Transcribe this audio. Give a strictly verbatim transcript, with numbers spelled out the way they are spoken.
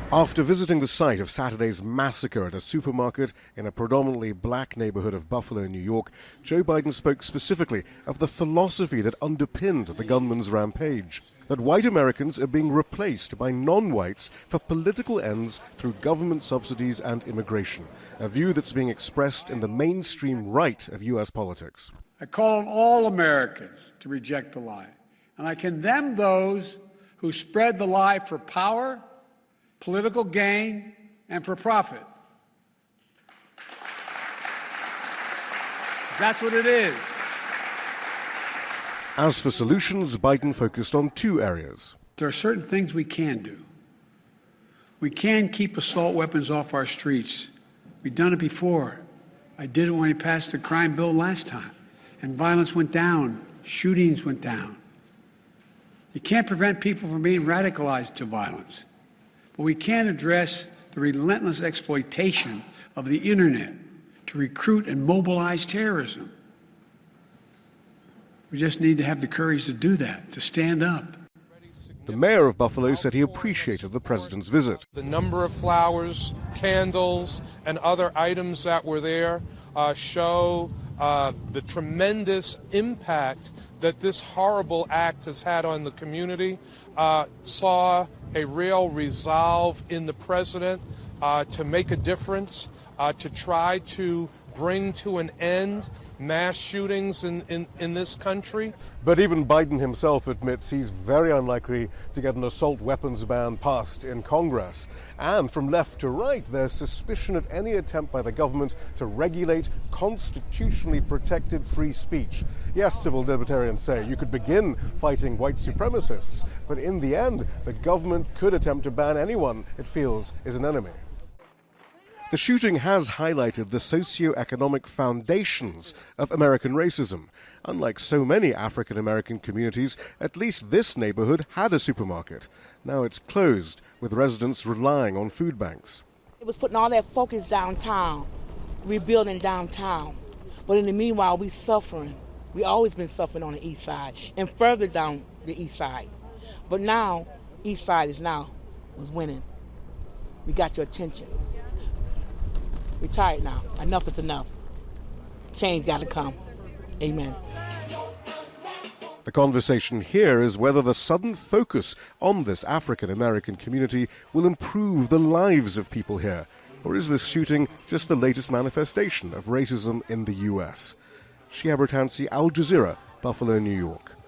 After visiting the site of Saturday's massacre at a supermarket in a predominantly black neighborhood of Buffalo, New York, Joe Biden spoke specifically of the philosophy that underpinned the gunman's rampage, that white Americans are being replaced by non-whites for political ends through government subsidies and immigration, a view that's being expressed in the mainstream right of U S politics. I call on all Americans to reject the lie, and I condemn those who spread the lie for power, political gain, and for profit. That's what it is. As for solutions, Biden focused on two areas. There are certain things we can do. We can keep assault weapons off our streets. We've done it before. I did it when we passed the crime bill last time, and violence went down, shootings went down. You can't prevent people from being radicalized to violence. But we can address the relentless exploitation of the internet to recruit and mobilize terrorism. We just need to have the courage to do that, to stand up. The mayor of Buffalo said he appreciated the president's visit. The number of flowers, candles, and other items that were there uh, show uh, the tremendous impact that this horrible act has had on the community. Uh, saw a real resolve in the president uh, to make a difference, uh, to try to bring to an end mass shootings in, in, in this country. But even Biden himself admits he's very unlikely to get an assault weapons ban passed in Congress. And from left to right, there's suspicion at any attempt by the government to regulate constitutionally protected free speech. Yes, civil libertarians say you could begin fighting white supremacists, but in the end, the government could attempt to ban anyone it feels is an enemy. The shooting has highlighted the socioeconomic foundations of American racism. Unlike so many African American communities, at least this neighborhood had a supermarket. Now it's closed, with residents relying on food banks. It was putting all that focus downtown, rebuilding downtown. But in the meanwhile, we suffering. We always been suffering on the east side and further down the east side. But now, east side is now was winning. We got your attention. We're tired now. Enough is enough. Change got to come. Amen. The conversation here is whether the sudden focus on this African-American community will improve the lives of people here, or is this shooting just the latest manifestation of racism in the U S? Shia Bertansi, Al Jazeera, Buffalo, New York.